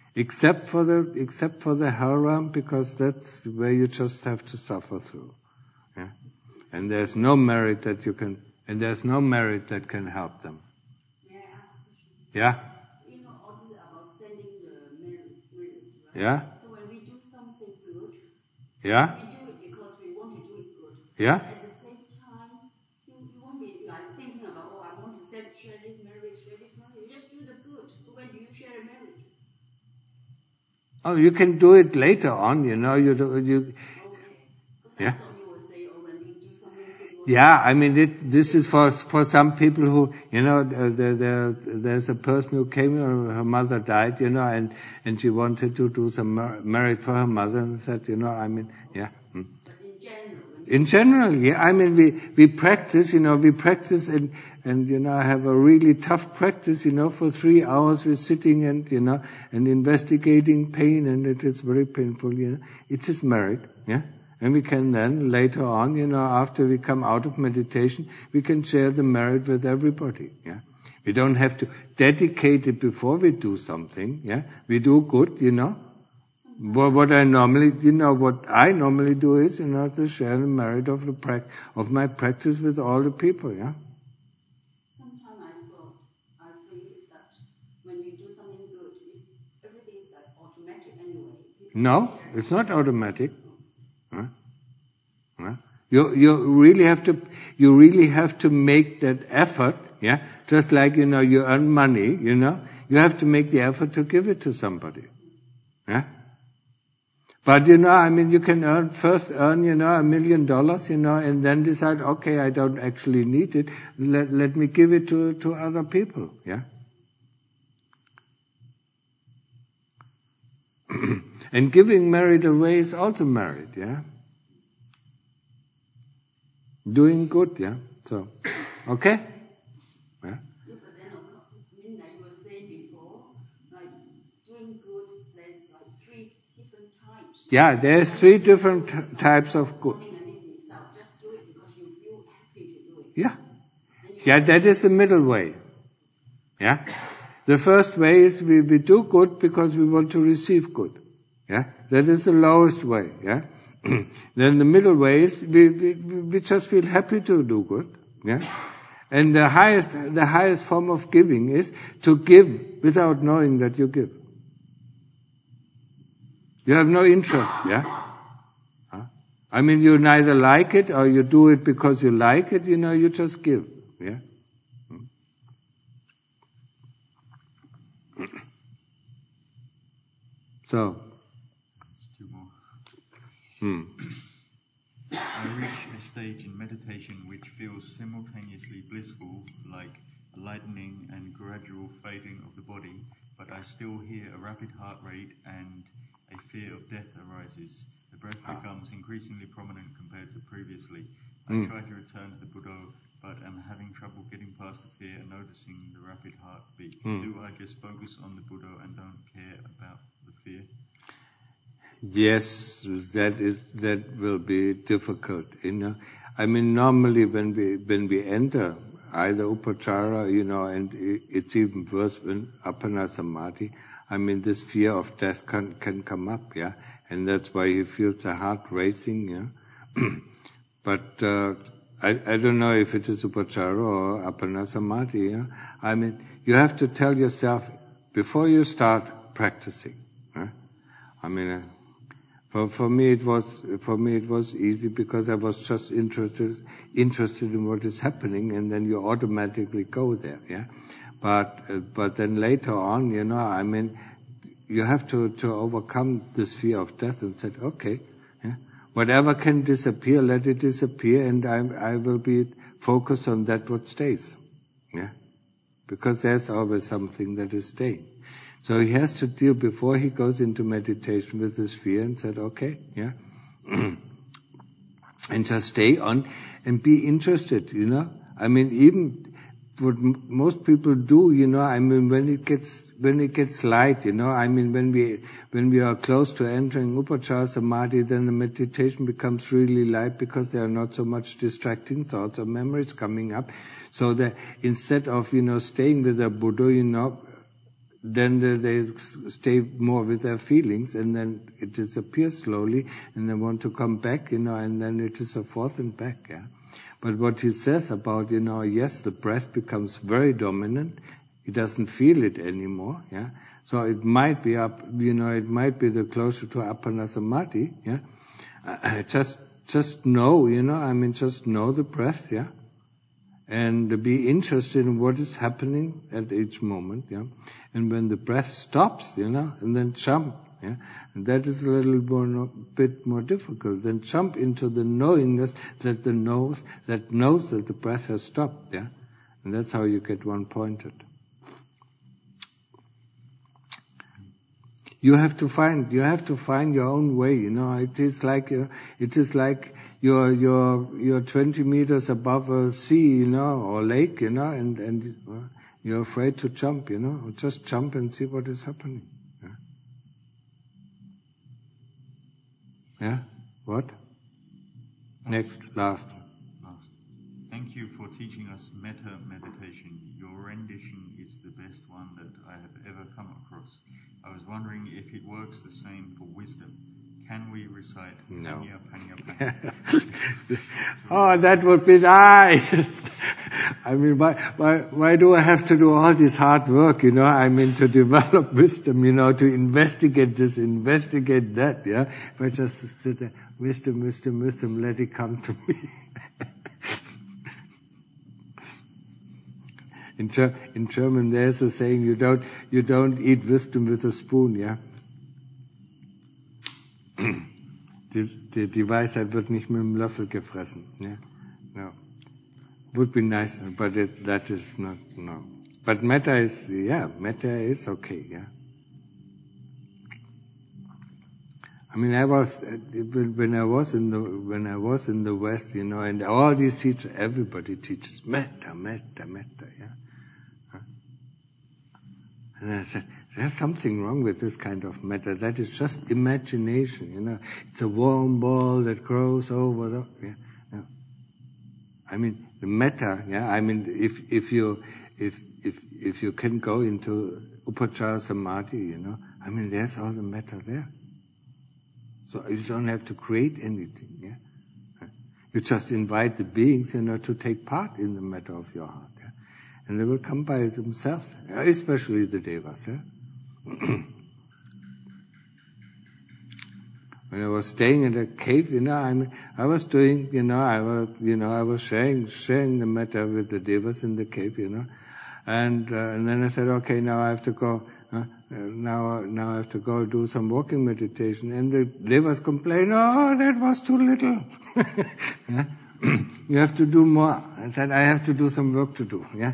Except for the, except for the hell realm, because that's where you just have to suffer through. Yeah? And there's no merit that you can, and there's no merit that can help them. May I ask a question? Yeah? You know, all this about sending the merit, merit, right? Yeah? So when we do something good, Yeah? we do it because we want to do it good. Yeah? But at the same time, you, you won't be like thinking about, oh, I want to send, share this merit, share this merit. You just do the good. So when do you share a merit? Oh, you can do it later on, you know, you do, you, Okay. Because yeah? I thought you would say, oh, when we do something good. you want Yeah, to- I mean, it, this is for for some people who, you know, uh, there, there, there's a person who came here, her mother died, you know, and, and she wanted to do some mer- merit for her mother and said, you know, I mean, yeah. Hmm. But in general, when In general, yeah, I mean, we, we practice, you know, we practice and, and, you know, I have a really tough practice, you know, for three hours we're sitting and, you know, and investigating pain, and it is very painful, you know. It is merit, yeah. And we can then, later on, you know, after we come out of meditation, we can share the merit with everybody, yeah. We don't have to dedicate it before we do something, yeah. We do good, you know. What, what I normally, you know, what I normally do is, you know, to share the merit of the prac- of my practice with all the people, yeah. sometimes I thought, I think that when you do something good, it's, everything is like automatic anyway. People No, share- it's not automatic. Huh? Huh? You you really have to you really have to make that effort, yeah. Just like, you know, you earn money, you know, you have to make the effort to give it to somebody, yeah. But, you know, I mean, you can earn, first earn, you know, a million dollars, you know, and then decide, okay, I don't actually need it. Let, let me give it to, to other people, yeah? And giving merit away is also merit, yeah? Doing good, yeah? So, okay? Yeah? Yeah, but then, I mean, like you were saying before, like doing good, there's like three different types. Yeah, there's three different t- types of good. Wanting anything yourself, just do it because you feel happy to do it. Yeah. Then you Yeah, that is the middle way. Yeah? The first way is we, we do good because we want to receive good. Yeah? That is the lowest way. Yeah? Then the middle way is we, we, we just feel happy to do good. Yeah? And the highest, the highest form of giving is to give without knowing that you give. You have no interest. Yeah? Huh? I mean, you neither like it or you do it because you like it, you know, you just give. Yeah? So, It's two more. hmm. I reach a stage in meditation which feels simultaneously blissful, like a lightening and gradual fading of the body, but I still hear a rapid heart rate and a fear of death arises. The breath Ah. becomes increasingly prominent compared to previously. I Mm. try to return to the Buddha, but am having trouble getting past the fear and noticing the rapid heartbeat. Mm. Do I just focus on the Buddha and don't care about the fear? Yes, that is that will be difficult. You know, I mean, normally when we when we enter either upachara, you know, and it's even worse when apana samadhi. I mean, this fear of death can can come up, yeah, and that's why he feels the heart racing, yeah. But uh, I I don't know if it is upachara or apana samadhi. Yeah? I mean, you have to tell yourself before you start practicing. Yeah? I mean. Uh, For for me it was for me it was easy because I was just interested interested in what is happening, and then you automatically go there, yeah. But uh, but then later on, you know, I mean, you have to to overcome this fear of death and say, okay, yeah, whatever can disappear, let it disappear, and I I will be focused on that what stays, yeah, because there's always something that is staying. So he has to deal before he goes into meditation with his fear and said, okay, yeah. And just stay on and be interested, you know. I mean, even what m- most people do, you know, I mean, when it gets, when it gets light, you know, I mean, when we, when we are close to entering upachara samadhi, then the meditation becomes really light because there are not so much distracting thoughts or memories coming up. So that instead of, you know, staying with a Buddha, you know, then they, they stay more with their feelings, and then it disappears slowly, and they want to come back, you know, and then it is a forth and back, yeah. But what he says about, you know, yes, the breath becomes very dominant, he doesn't feel it anymore, yeah. So it might be up, you know, it might be the closer to Appana Samadhi, yeah. Uh, just, just know, you know, I mean, just know the breath, yeah. And be interested in what is happening at each moment, yeah. And when the breath stops, you know, and then jump, yeah. And that is a little more, bit more difficult. Then jump into the knowingness that the knows, that knows that the breath has stopped, yeah. And that's how you get one pointed. You have to find, you have to find your own way, you know. It is like, uh, it is like you're, you're, you're twenty meters above a sea, you know, or lake, you know, and, and uh, you're afraid to jump, you know. Just jump and see what is happening. Yeah? Yeah? What? Next, last. Last. Thank you for teaching us metta meditation. Your rendition is the best one that I have ever come across. I was wondering if it works the same for wisdom. Can we recite No. Panya, Panya, Panya? Oh, that would be nice. I mean, why, why, why do I have to do all this hard work, you know? I mean, to develop wisdom, you know, to investigate this, investigate that, yeah? If I just sit there, wisdom, wisdom, wisdom, let it come to me. In, Ger- in German, there's a saying: you don't, you don't eat wisdom with a spoon, yeah. die, die, die Weisheit wird nicht mit dem Löffel gefressen, yeah. No, would be nice, but it, that is not no. But metta is, yeah, metta is okay, yeah. I mean, I was when I was in the when I was in the West, you know, and all these teachers, everybody teaches metta, metta, metta, yeah. And I said, there's something wrong with this kind of metta. That is just imagination, you know. It's a warm ball that grows over the, yeah. No. I mean, the metta, yeah. I mean, if if you if if if you can go into Upachara Samadhi, you know, I mean, there's all the metta there. So you don't have to create anything, yeah. You just invite the beings, you know, to take part in the metta of your heart, yeah. And they will come by themselves, especially the devas, yeah. When I was staying in a cave, you know, I mean, I was doing, you know, I was, you know, I was sharing, sharing the metta with the devas in the cave, you know, and uh, and then I said, okay, now I have to go, uh, now now I have to go do some walking meditation, and the devas complain, oh, that was too little. Yeah? You have to do more. I said, I have to do some work to do, yeah.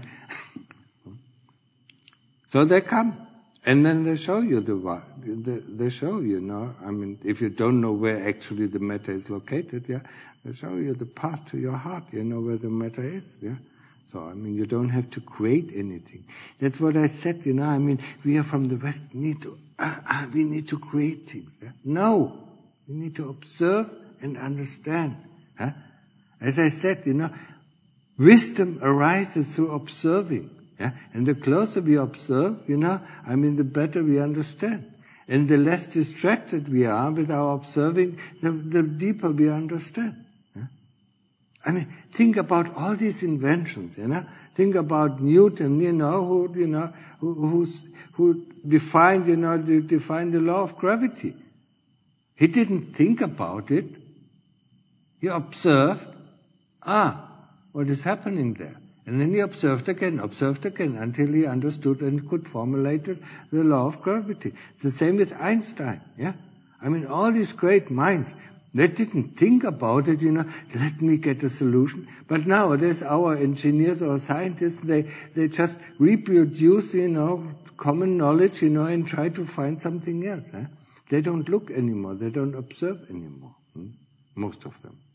So they come. And then they show you the what, they show you, know, I mean, if you don't know where actually the metta is located, yeah, they show you the path to your heart, you know where the metta is, yeah. So, I mean, you don't have to create anything. That's what I said, you know, I mean, we are from the West, need to, uh, uh, we need to create things, yeah? No, we need to observe and understand, huh? As I said, you know, wisdom arises through observing. Yeah? And the closer we observe, you know, I mean, the better we understand. And the less distracted we are with our observing, the, the deeper we understand. Yeah? I mean, think about all these inventions, you know. Think about Newton, you know, who, you know, who, who's, who defined, you know, defined the law of gravity. He didn't think about it. He observed, ah, what is happening there? And then he observed again, observed again, until he understood and could formulate the law of gravity. It's the same with Einstein, yeah? I mean, all these great minds, they didn't think about it, you know, let me get a solution. But nowadays, our engineers or scientists, they, they just reproduce, you know, common knowledge, you know, and try to find something else. Eh? They don't look anymore, they don't observe anymore, hmm? Most of them.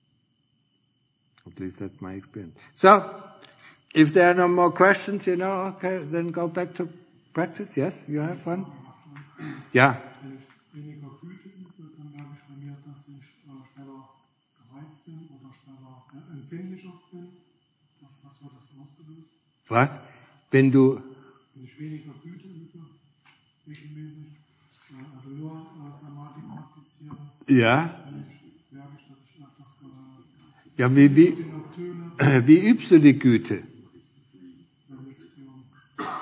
At least that's my experience. So, if there are no more questions, you know, okay, then go back to practice. Yes, you have one? Ja. Wenn ich weniger Güte übe, dann merke ich bei mir, dass ich äh, schneller gereizt bin oder schneller äh, empfänglicher bin. Durch was wird das ausgelöst? Was? Wenn du... Wenn ich weniger Güte übe, Samadhi praktiziere, Ja? wenn ich merke, dass ich öfters äh, Ja, wie, wie, bin auf Töne, wie übst du die Güte? Meditation.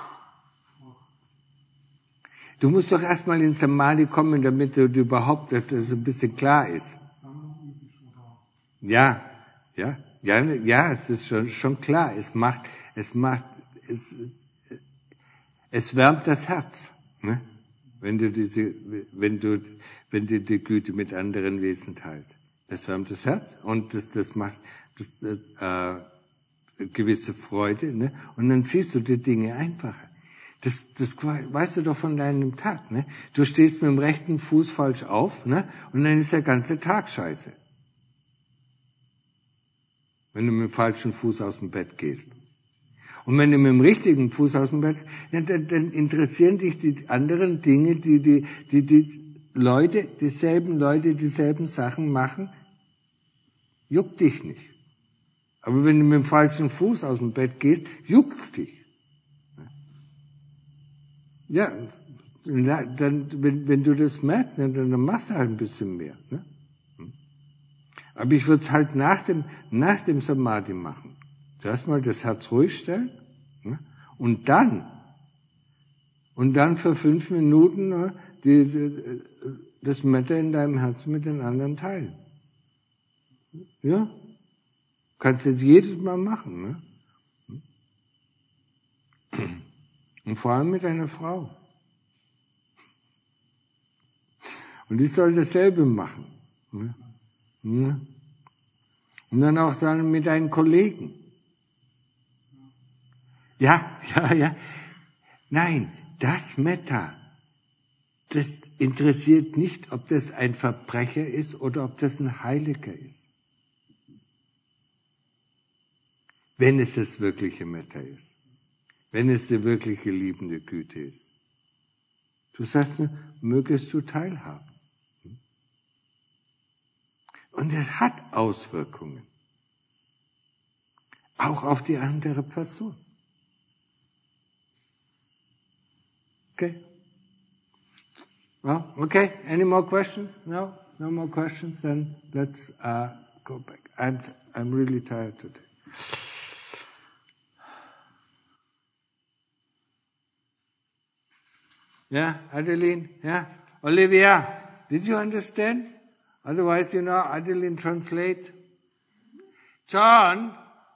Du musst doch erstmal in Samadhi kommen, damit du überhaupt, dass das ein bisschen klar ist. Sammlung üblich oder? Ja, ja, ja, ja, es ist schon, schon klar. Es macht, es macht, es, es wärmt das Herz, ne? Wenn du diese, wenn du, wenn du die Güte mit anderen Wesen teilst. Das wärmt das Herz und das, das macht, das, äh, gewisse Freude, ne? Und dann siehst du die Dinge einfacher. Das, das weißt du doch von deinem Tag, ne? Du stehst mit dem rechten Fuß falsch auf, ne? Und dann ist der ganze Tag scheiße. Wenn du mit dem falschen Fuß aus dem Bett gehst. Und wenn du mit dem richtigen Fuß aus dem Bett, ja, dann, dann interessieren dich die anderen Dinge, die die, die die Leute, dieselben Leute, dieselben Sachen machen, juckt dich nicht. Aber wenn du mit dem falschen Fuß aus dem Bett gehst, juckt's dich. Ja, dann, wenn, wenn du das merkst, dann, dann machst du halt ein bisschen mehr. Ne? Aber ich würde es halt nach dem, nach dem Samadhi machen. Zuerst mal das Herz ruhig stellen, ne? Und dann, und dann für fünf Minuten ne, die, die, das Metta in deinem Herzen mit den anderen teilen. Ja? Kannst du jetzt jedes Mal machen. Ne? Und vor allem mit einer Frau. Und die soll dasselbe machen. Ne? Ne? Und dann auch dann mit deinen Kollegen. Ja, ja, ja. Nein, das Metta, das interessiert nicht, ob das ein Verbrecher ist oder ob das ein Heiliger ist. Wenn es das wirkliche Metta ist. Wenn es die wirkliche liebende Güte ist. Du sagst nur, mögest du teilhaben. Und es hat Auswirkungen. Auch auf die andere Person. Okay? Well, okay. Any more questions? No? No more questions? Then let's uh, go back. I'm, I'm really tired today. Yeah, Adeline? Yeah? Olivia, did you understand? Otherwise, you know, Adeline translate. John?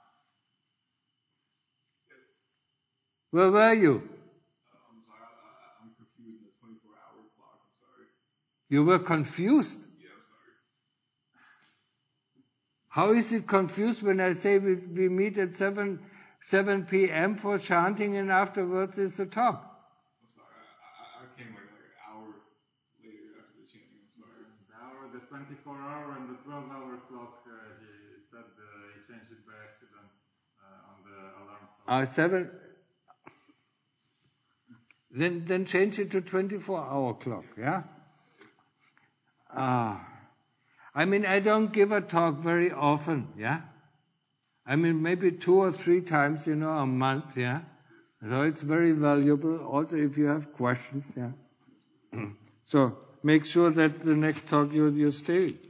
Yes. Where were you? Uh, I'm sorry, I, I'm confused in the twenty-four hour clock. I'm sorry. You were confused? Yeah, I'm sorry. How is it confused when I say we, we meet at seven, seven p.m. for chanting and afterwards is a talk? I'm sorry, I, I, I came like, like an hour later after the chanting. I'm sorry. The hour, the twenty-four hour and the twelve hour clock, uh, he said uh, he changed it by accident uh, on the alarm clock. Uh, seven. Then, then change it to twenty-four hour clock, yeah? Ah. I mean, I don't give a talk very often, yeah? I mean, maybe two or three times, you know, a month, yeah? So it's very valuable, also if you have questions, yeah? So make sure that the next talk you, you stay.